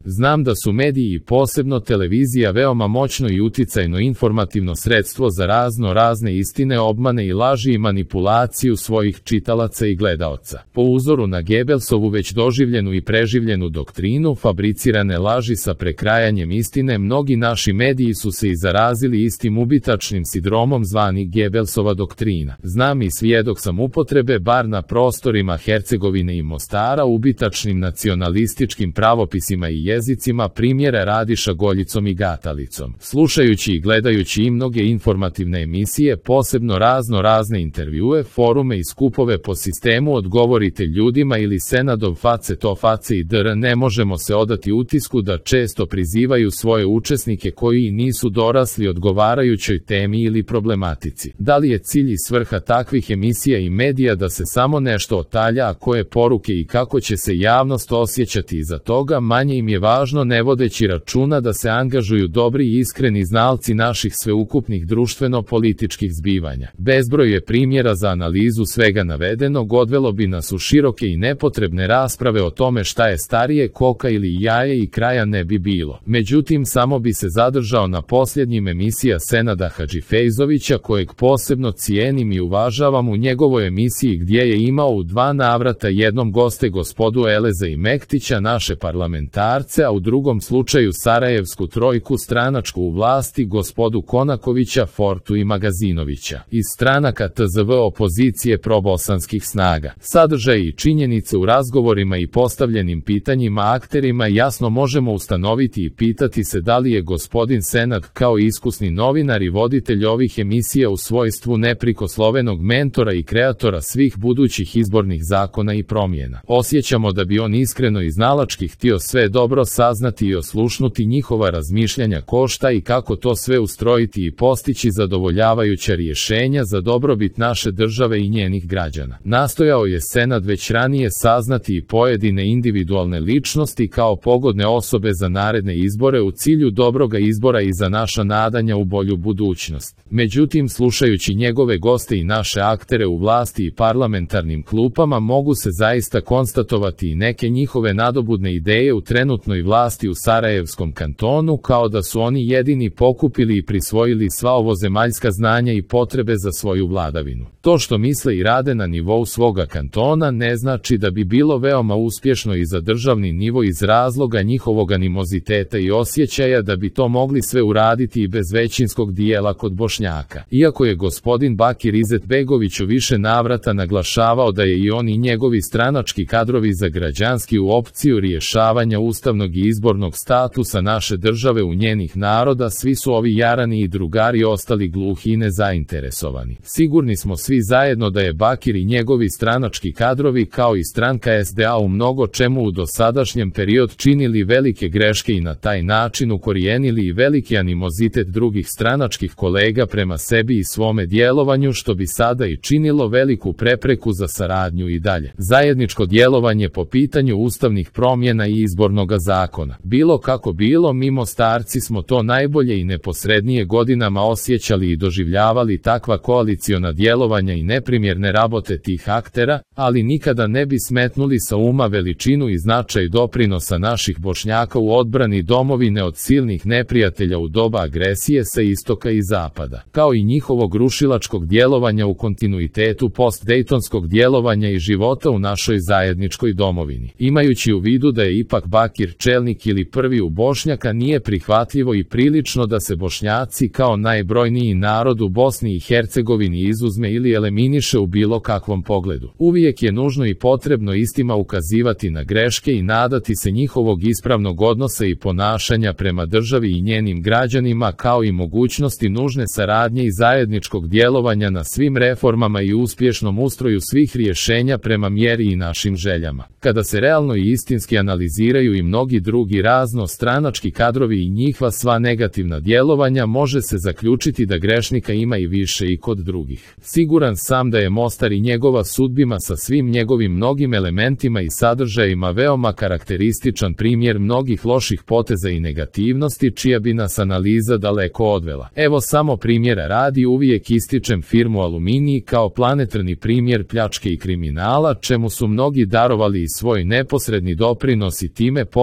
Znam da su mediji i posebno televizija veoma moćno i uticajno informativno sredstvo za razne istine, obmane i laži i manipulaciju svojih čitalaca i gledaoca. Po uzoru na Gebelsovu već doživljenu i preživljenu doktrinu, fabricirane laži sa prekrajanjem istine, mnogi naši mediji su se i zarazili istim ubitačnim sindromom zvani Gebelsova doktrina. Znam i svjedok sam upotrebe, bar na prostorima Hercegovine i Mostara, ubitačnim nacionalističkim pravopisima i jezicima, primjera radi šagoljicom i gatalicom. Slušajući i gledajući i mnoge informativne emisije, posebno razne intervjue, forume i skupove po sistemu odgovorite ljudima ili Senadov face to face i dr. ne možemo se odati utisku da često prizivaju svoje učesnike koji nisu dorasli odgovarajućoj temi ili problematici. Da li je cilj i svrha takvih emisija i medija da se samo nešto otalja, a koje poruke i kako će se javnost osjećati iza toga, manje im je važno, ne vodeći računa da se angažuju dobri i iskreni znalci naših sveukupnih društveno-političkih zbivanja. Bezbroj je primjera za analizu svega navedenog, odvelo bi nas u široke i nepotrebne rasprave o tome šta je starije, koka ili jaje, i kraja ne bi bilo. Međutim, samo bi se zadržao na posljednjim emisija Senada Hadžifejzovića, kojeg posebno cijenim i uvažavam, u njegovoj emisiji gdje je imao u 2 navrata jednom goste gospodu Eleza i Mektića, naše parlamentarce, a u drugom slučaju Sarajevsku trojku stranačku u vlasti, gospodu Konakovića, Fortu i Magazinovića, iz stranaka TZV opozicije probosanskih snaga. Sadržaj i činjenice u razgovorima i postavljenim pitanjima akterima jasno možemo ustanoviti i pitati se da li je gospodin Senad kao iskusni novinar i voditelj ovih emisija u svojstvu neprikoslovenog mentora i kreatora svih budućih izbornih zakona i promjena. Osjećamo da bi on iskreno i znalački htio sve dobro saznati i oslušnuti njihova razmišljanja košta i kako to sve ustrojiti i postići zadovoljavajuća rješenja za dobrobit naše države i njenih građana. Nastojao je Senad već ranije saznati i pojedine individualne ličnosti kao pogodne osobe za naredne izbore u cilju dobroga izbora i za naša nadanja u bolju budućnost. Međutim, slušajući njegove goste i naše aktere u vlasti i parlamentarnim klupama, mogu se zaista konstatovati i neke njihove nadobudne ideje u trenutnoj vlasti u Sarajevskom kantonu, kao da su oni jedini pokupili i prisvojili sva ovozemaljska znanja i potrebe za svoju vladavinu. To što misle i rade na nivou svoga kantona ne znači da bi bilo veoma uspješno i za državni nivo iz razloga njihovog animoziteta i osjećaja da bi to mogli sve uraditi i bez većinskog dijela kod Bošnjaka. Iako je gospodin Bakir Izetbegović u više navrata naglašavao da je i on i njegovi stranački kadrovi za građanski u opciju rješavanja ustavnog i izbornog statusa naše države u njenih naroda, svi su ovi jarani i drugari ostali gluhi i nezainteresovani. Sigurni smo svi zajedno da je Bakir i njegovi stranački kadrovi kao i stranka SDA u mnogo čemu u dosadašnjem periodu činili velike greške i na taj način ukorijenili i veliki animozitet drugih stranačkih kolega prema sebi i svome djelovanju, što bi sada i činilo veliku prepreku za saradnju i dalje. Zajedničko djelovanje po pitanju ustavnih promjena i izbornoga zakona. Bilo kako bilo, mi Mostarci smo to najbolje i neposrednije godinama osjećali i doživljavali takva koaliciona djelovanja i neprimjerne rabote tih aktera, ali nikada ne bi smetnuli sa uma veličinu i značaj doprinosa naših Bošnjaka u odbrani domovine od silnih neprijatelja u doba agresije sa istoka i zapada, kao i njihovog rušilačkog djelovanja u kontinuitetu post-dejtonskog djelovanja i života u našoj zajedničkoj domovini. Imajući u vidu da je ipak Bakir čelnik ili prvi u Bošnjaka, nije prihvatljivo i prilično da se Bošnjaci kao najbrojniji narod u Bosni i Hercegovini izuzme ili eliminiše u bilo kakvom pogledu. Uvijek je nužno i potrebno istima ukazivati na greške i nadati se njihovog ispravnog odnosa i ponašanja prema državi i njenim građanima, kao i mogućnosti nužne saradnje i zajedničkog djelovanja na svim reformama i uspješnom ustroju svih rješenja prema mjeri i našim željama. Kada se realno i istinski analiziraju i mnogi drugi stranački kadrovi i njihova sva negativna djelovanja, može se zaključiti da grešnika ima i više i kod drugih. Siguran sam da je Mostar i njegova sudbina sa svim njegovim mnogim elementima i sadržajima veoma karakterističan primjer mnogih loših poteza i negativnosti, čija bi nas analiza daleko odvela. Evo samo primjera radi, uvijek ističem firmu Aluminij kao planetarni primjer pljačke i kriminala, čemu su mnogi darovali i svoj neposredni doprinos i time postali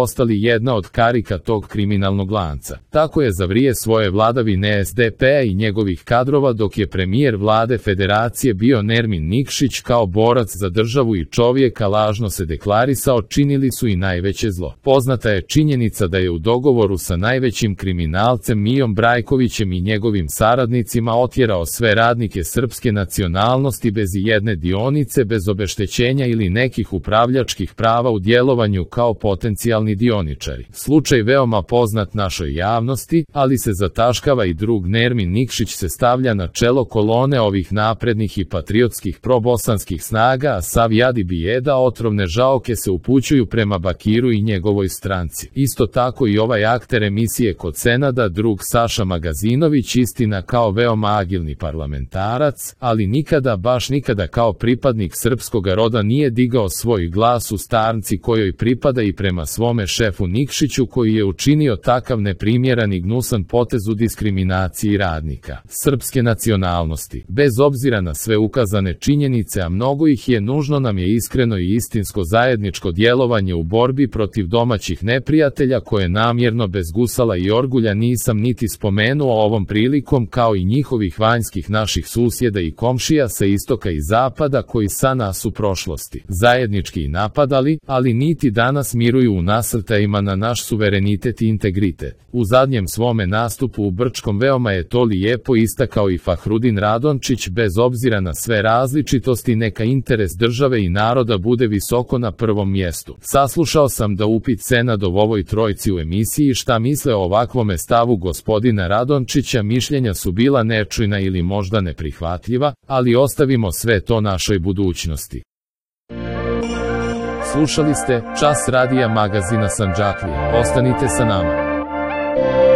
postali jedna od karika tog kriminalnog lanca. Tako je za vrijeme svoje vladavine SDP-a i njegovih kadrova dok je premijer vlade federacije bio Nermin Nikšić kao borac za državu i čovjeka lažno se deklarisao, činili su i najveće zlo. Poznata je činjenica da je u dogovoru sa najvećim kriminalcem Mijom Brajkovićem i njegovim saradnicima otjerao sve radnike srpske nacionalnosti bez ijedne dionice, bez obeštećenja ili nekih upravljačkih prava u djelovanju kao potencijalni dioničari. Slučaj veoma poznat našoj javnosti, ali se zataškava i drug Nermin Nikšić se stavlja na čelo kolone ovih naprednih i patriotskih probosanskih snaga, a sav jad i bijeda otrovne žaoke se upućuju prema Bakiru i njegovoj stranci. Isto tako i ovaj akter emisije kod Senada, drug Saša Magazinović, istina kao veoma agilni parlamentarac, ali nikada, baš nikada kao pripadnik srpskoga roda nije digao svoj glas u starnci kojoj pripada i prema svome šefu Nikšiću koji je učinio takav neprimjeran i gnusan potez u diskriminaciji radnika srpske nacionalnosti. Bez obzira na sve ukazane činjenice, a mnogo ih je, nužno nam je iskreno i istinsko zajedničko djelovanje u borbi protiv domaćih neprijatelja koje namjerno bez gusala i orgulja nisam niti spomenuo ovom prilikom, kao i njihovih vanjskih naših susjeda i komšija sa istoka i zapada koji sa nas u prošlosti zajednički i napadali, ali niti danas miruju u nasrtajima na naš suverenitet i integritet. U zadnjem svome nastupu u Brčkom veoma je to lijepo istakao i Fahrudin Radončić, bez obzira na sve različitosti neka interes države i naroda bude visoko na prvom mjestu. Saslušao sam da upit Senadov ovoj trojci u emisiji šta misle o ovakvome stavu gospodina Radončića. Mišljenja su bila nečujna ili možda neprihvatljiva, ali ostavimo sve to našoj budućnosti. Slušali ste Čas radija magazina Sandžaklija. Ostanite sa nama.